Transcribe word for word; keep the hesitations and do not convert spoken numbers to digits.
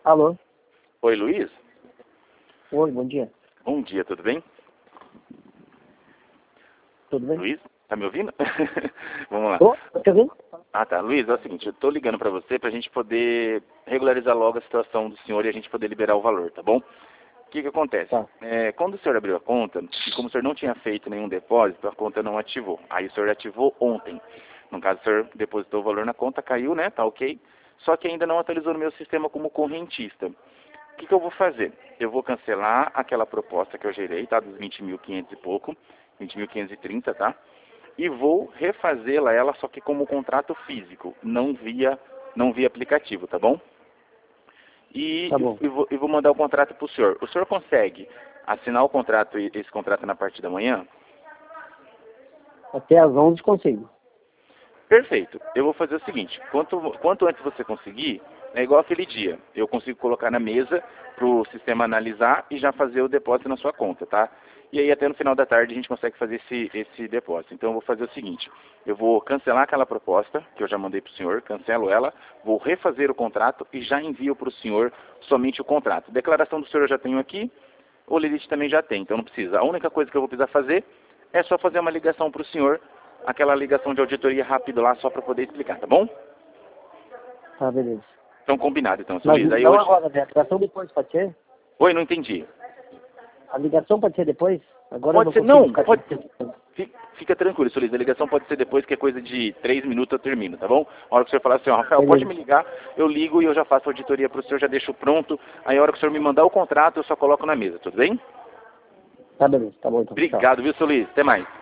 Alô? Oi, Luiz? Oi, bom dia. Bom dia, tudo bem? Tudo bem? Luiz, tá me ouvindo? Vamos lá. Ô, tá te ouvindo? Ah, tá. Luiz, é o seguinte, eu tô ligando pra você pra gente poder regularizar logo a situação do senhor e a gente poder liberar o valor, tá bom? O que que acontece? Tá. É, quando o senhor abriu a conta, e como o senhor não tinha feito nenhum depósito, a conta não ativou. Aí o senhor ativou ontem. No caso, o senhor depositou o valor na conta, caiu, né? Tá ok. Só que ainda não atualizou no meu sistema como correntista. O que que eu vou fazer? Eu vou cancelar aquela proposta que eu gerei, tá? Dos vinte mil e quinhentos e pouco, vinte mil quinhentos e trinta, tá? E vou refazê-la ela só que como contrato físico, não via, não via aplicativo, tá bom? E, Tá bom. e, vou, e vou mandar o contrato para o senhor. O senhor consegue assinar o contrato, esse contrato na parte da manhã? Até às onze consigo. Perfeito. Eu vou fazer o seguinte, quanto, quanto antes você conseguir, é igual aquele dia. Eu consigo colocar na mesa para o sistema analisar e já fazer o depósito na sua conta, tá? E aí até no final da tarde a gente consegue fazer esse, esse depósito. Então eu vou fazer o seguinte, eu vou cancelar aquela proposta que eu já mandei para o senhor, cancelo ela, vou refazer o contrato e já envio para o senhor somente o contrato. Declaração do senhor eu já tenho aqui, o Lilith também já tem, então não precisa. A única coisa que eu vou precisar fazer é só fazer uma ligação para o senhor, aquela ligação de auditoria rápido lá, só para poder explicar, tá bom? Tá, beleza. Então combinado, então, seu Mas Luiz. Aí não hoje... agora, né? A ligação depois pode ser? Oi, não entendi. A ligação pode ser depois? Agora eu Pode não ser, consigo não, ficar... pode ser. Fica, fica tranquilo, seu Luiz. A ligação pode ser depois, que é coisa de três minutos eu termino, tá bom? A hora que o senhor falar assim, ó, Rafael, pode me Beleza. ligar, eu ligo e eu já faço a auditoria para o senhor, já deixo pronto. Aí a hora que o senhor me mandar o contrato, eu só coloco na mesa, tudo bem? Tá, beleza. Tá bom, então. Tchau. Obrigado, viu, seu Luiz? Até mais.